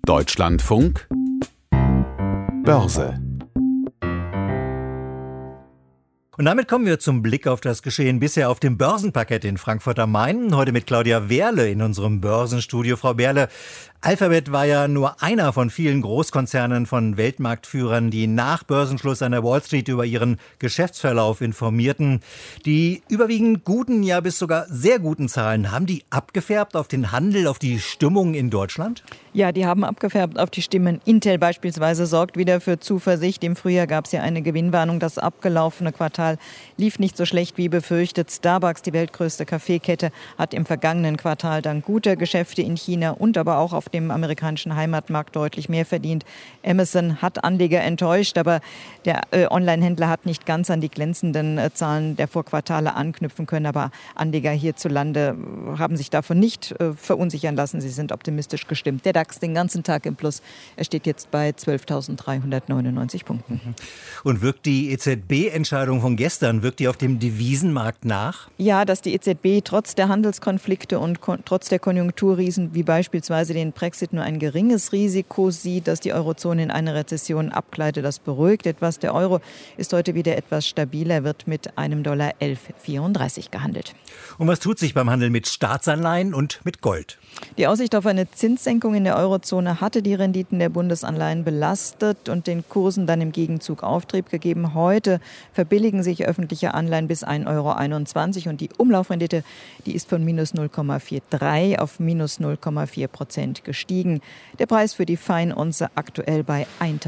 Deutschlandfunk Börse. Und damit kommen wir zum Blick auf das Geschehen bisher auf dem Börsenparkett in Frankfurt am Main. Heute mit Claudia Wehrle in unserem Börsenstudio. Frau Wehrle, Alphabet war ja nur einer von vielen Großkonzernen von Weltmarktführern, die nach Börsenschluss an der Wall Street über ihren Geschäftsverlauf informierten. Die überwiegend guten, ja bis sogar sehr guten Zahlen, haben die abgefärbt auf den Handel, auf die Stimmung in Deutschland? Ja, die haben abgefärbt auf die Stimmen. Intel beispielsweise sorgt wieder für Zuversicht. Im Frühjahr gab es ja eine Gewinnwarnung. Das abgelaufene Quartal lief nicht so schlecht wie befürchtet. Starbucks, die weltgrößte Kaffeekette, hat im vergangenen Quartal dank guter Geschäfte in China und aber auch auf dem amerikanischen Heimatmarkt deutlich mehr verdient. Amazon hat Anleger enttäuscht, aber der Online-Händler hat nicht ganz an die glänzenden Zahlen der Vorquartale anknüpfen können. Aber Anleger hierzulande haben sich davon nicht verunsichern lassen. Sie sind optimistisch gestimmt. Der DAX den ganzen Tag im Plus. Er steht jetzt bei 12.399 Punkten. Und wirkt die EZB-Entscheidung von gestern, wirkt die auf dem Devisenmarkt nach? Ja, dass die EZB trotz der Handelskonflikte und trotz der Konjunkturriesen wie beispielsweise den Brexit nur ein geringes Risiko sieht, dass die Eurozone in eine Rezession abgleitet. Das beruhigt etwas. Der Euro ist heute wieder etwas stabiler, wird mit einem Dollar 11,34 gehandelt. Und was tut sich beim Handel mit Staatsanleihen und mit Gold? Die Aussicht auf eine Zinssenkung in der Eurozone hatte die Renditen der Bundesanleihen belastet und den Kursen dann im Gegenzug Auftrieb gegeben. Heute verbilligen sich öffentliche Anleihen bis 1,21 € und die Umlaufrendite, die ist von minus 0,43 auf minus 0,4% gestiegen. Der Preis für die Feinunze aktuell bei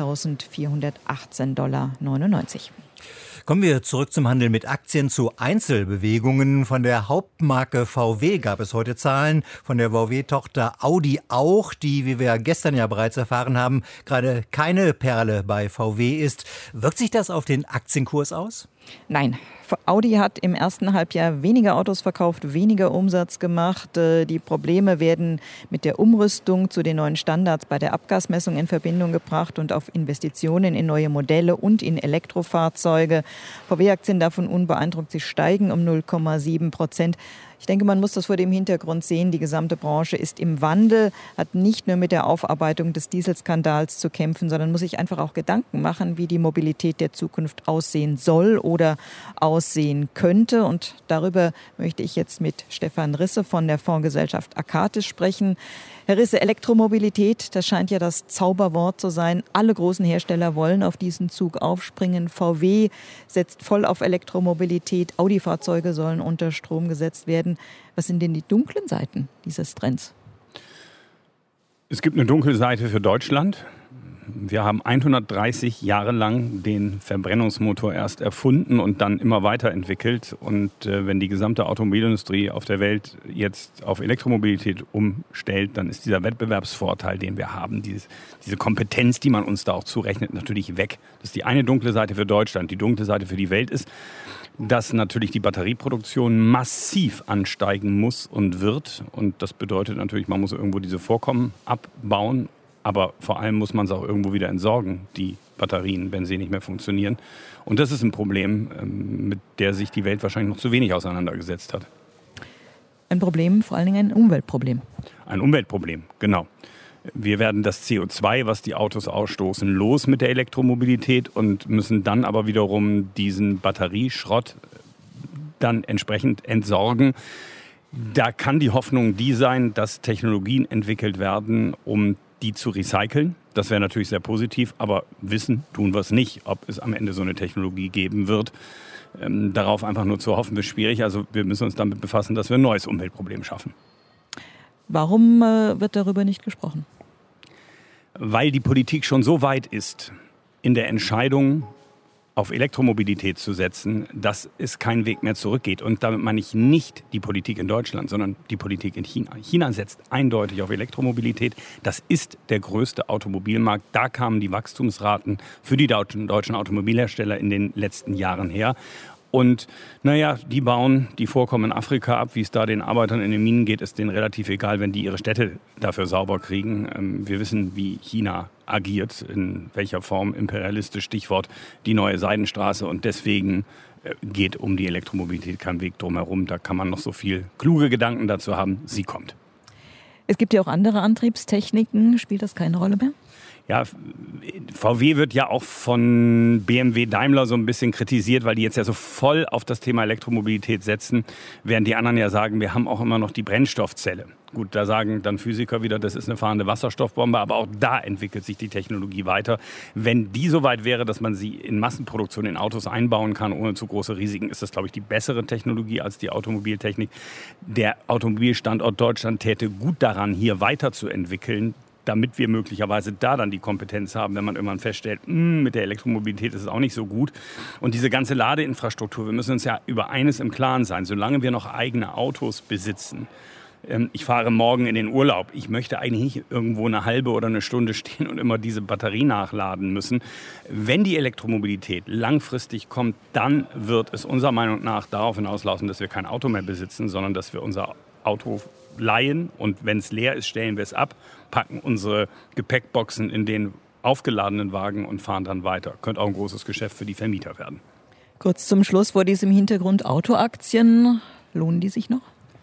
1.418,99 $. Kommen wir zurück zum Handel mit Aktien, zu Einzelbewegungen. Von der Hauptmarke VW gab es heute Zahlen, von der VW-Tochter Audi auch, die, wie wir gestern ja bereits erfahren haben, gerade keine Perle bei VW ist. Wirkt sich das auf den Aktienkurs aus? Nein. Audi hat im ersten Halbjahr weniger Autos verkauft, weniger Umsatz gemacht. Die Probleme werden mit der Umrüstung zu den neuen Standards bei der Abgasmessung in Verbindung gebracht und auf Investitionen in neue Modelle und in Elektrofahrzeuge. VW-Aktien davon unbeeindruckt, sie steigen um 0,7%. Ich denke, man muss das vor dem Hintergrund sehen. Die gesamte Branche ist im Wandel, hat nicht nur mit der Aufarbeitung des Dieselskandals zu kämpfen, sondern muss sich einfach auch Gedanken machen, wie die Mobilität der Zukunft aussehen soll oder aussehen könnte. Und darüber möchte ich jetzt mit Stefan Risse von der Fondsgesellschaft Akatis sprechen. Herr Risse, Elektromobilität, das scheint ja das Zauberwort zu sein. Alle großen Hersteller wollen auf diesen Zug aufspringen. VW setzt voll auf Elektromobilität. Audi-Fahrzeuge sollen unter Strom gesetzt werden. Was sind denn die dunklen Seiten dieses Trends? Es gibt eine dunkle Seite für Deutschland. Wir haben 130 Jahre lang den Verbrennungsmotor erst erfunden und dann immer weiterentwickelt. Und wenn die gesamte Automobilindustrie auf der Welt jetzt auf Elektromobilität umstellt, dann ist dieser Wettbewerbsvorteil, den wir haben, diese Kompetenz, die man uns da auch zurechnet, natürlich weg. Das ist die eine dunkle Seite für Deutschland. Die dunkle Seite für die Welt ist, dass natürlich die Batterieproduktion massiv ansteigen muss und wird. Und das bedeutet natürlich, man muss irgendwo diese Vorkommen abbauen. Aber vor allem muss man es auch irgendwo wieder entsorgen, die Batterien, wenn sie nicht mehr funktionieren. Und das ist ein Problem, mit der sich die Welt wahrscheinlich noch zu wenig auseinandergesetzt hat. Ein Problem, vor allen Dingen ein Umweltproblem. Ein Umweltproblem, genau. Wir werden das CO2, was die Autos ausstoßen, los mit der Elektromobilität und müssen dann aber wiederum diesen Batterieschrott dann entsprechend entsorgen. Da kann die Hoffnung die sein, dass Technologien entwickelt werden, um die zu recyceln. Das wäre natürlich sehr positiv, aber wissen tun wir es nicht, ob es am Ende so eine Technologie geben wird. Darauf einfach nur zu hoffen, ist schwierig. Also wir müssen uns damit befassen, dass wir ein neues Umweltproblem schaffen. Warum wird darüber nicht gesprochen? Weil die Politik schon so weit ist in der Entscheidung, auf Elektromobilität zu setzen, dass es keinen Weg mehr zurückgeht. Und damit meine ich nicht die Politik in Deutschland, sondern die Politik in China. China setzt eindeutig auf Elektromobilität. Das ist der größte Automobilmarkt. Da kamen die Wachstumsraten für die deutschen Automobilhersteller in den letzten Jahren her. Und naja, die bauen die Vorkommen in Afrika ab. Wie es da den Arbeitern in den Minen geht, ist denen relativ egal, wenn die ihre Städte dafür sauber kriegen. Wir wissen, wie China agiert, in welcher Form imperialistisch, Stichwort die neue Seidenstraße. Und deswegen geht um die Elektromobilität kein Weg drumherum. Da kann man noch so viel kluge Gedanken dazu haben. Sie kommt. Es gibt ja auch andere Antriebstechniken. Spielt das keine Rolle mehr? Ja, VW wird ja auch von BMW Daimler so ein bisschen kritisiert, weil die jetzt ja so voll auf das Thema Elektromobilität setzen, während die anderen ja sagen, wir haben auch immer noch die Brennstoffzelle. Gut, da sagen dann Physiker wieder, das ist eine fahrende Wasserstoffbombe, aber auch da entwickelt sich die Technologie weiter. Wenn die so weit wäre, dass man sie in Massenproduktion in Autos einbauen kann, ohne zu große Risiken, ist das, glaube ich, die bessere Technologie als die Automobiltechnik. Der Automobilstandort Deutschland täte gut daran, hier weiterzuentwickeln, damit wir möglicherweise da dann die Kompetenz haben, wenn man irgendwann feststellt, mit der Elektromobilität ist es auch nicht so gut. Und diese ganze Ladeinfrastruktur, wir müssen uns ja über eines im Klaren sein, solange wir noch eigene Autos besitzen. Ich fahre morgen in den Urlaub. Ich möchte eigentlich nicht irgendwo eine halbe oder eine Stunde stehen und immer diese Batterie nachladen müssen. Wenn die Elektromobilität langfristig kommt, dann wird es unserer Meinung nach darauf hinauslaufen, dass wir kein Auto mehr besitzen, sondern dass wir unser Auto leihen und wenn es leer ist, stellen wir es ab, packen unsere Gepäckboxen in den aufgeladenen Wagen und fahren dann weiter. Könnte auch ein großes Geschäft für die Vermieter werden. Kurz zum Schluss vor diesem Hintergrund Autoaktien. Lohnen die sich noch?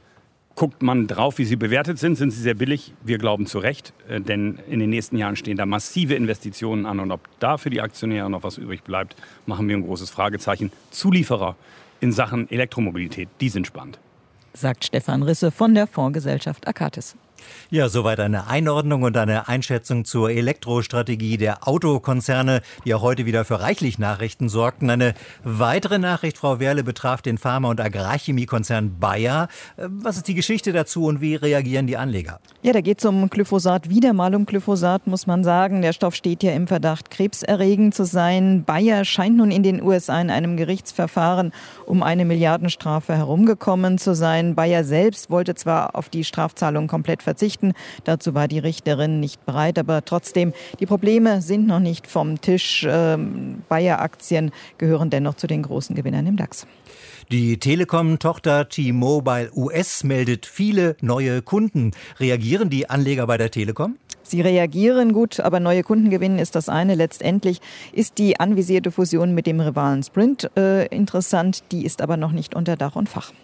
Guckt man drauf, wie sie bewertet sind, sind sie sehr billig. Wir glauben zu Recht, denn in den nächsten Jahren stehen da massive Investitionen an. Und ob da für die Aktionäre noch was übrig bleibt, machen wir ein großes Fragezeichen. Zulieferer in Sachen Elektromobilität, die sind spannend. Sagt Stefan Risse von der Fondsgesellschaft Akatis. Ja, soweit eine Einordnung und eine Einschätzung zur Elektrostrategie der Autokonzerne, die auch heute wieder für reichlich Nachrichten sorgten. Eine weitere Nachricht, Frau Wehrle, betraf den Pharma- und Agrarchemiekonzern Bayer. Was ist die Geschichte dazu und wie reagieren die Anleger? Ja, da geht es um Glyphosat, wieder mal um Glyphosat, muss man sagen. Der Stoff steht ja im Verdacht, krebserregend zu sein. Bayer scheint nun in den USA in einem Gerichtsverfahren um eine Milliardenstrafe herumgekommen zu sein. Bayer selbst wollte zwar auf die Strafzahlung komplett verzichten. Dazu war die Richterin nicht bereit. Aber trotzdem, die Probleme sind noch nicht vom Tisch. Bayer-Aktien gehören dennoch zu den großen Gewinnern im DAX. Die Telekom-Tochter T-Mobile US meldet viele neue Kunden. Reagieren die Anleger bei der Telekom? Sie reagieren gut, aber neue Kunden gewinnen ist das eine. Letztendlich ist die anvisierte Fusion mit dem Rivalen Sprint interessant. Die ist aber noch nicht unter Dach und Fach.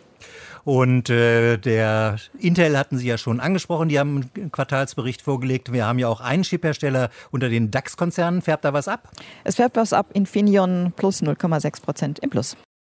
Und der Intel hatten Sie ja schon angesprochen, die haben einen Quartalsbericht vorgelegt. Wir haben ja auch einen Chiphersteller unter den DAX-Konzernen. Färbt da was ab? Es färbt was ab. Infineon plus 0,6% im Plus.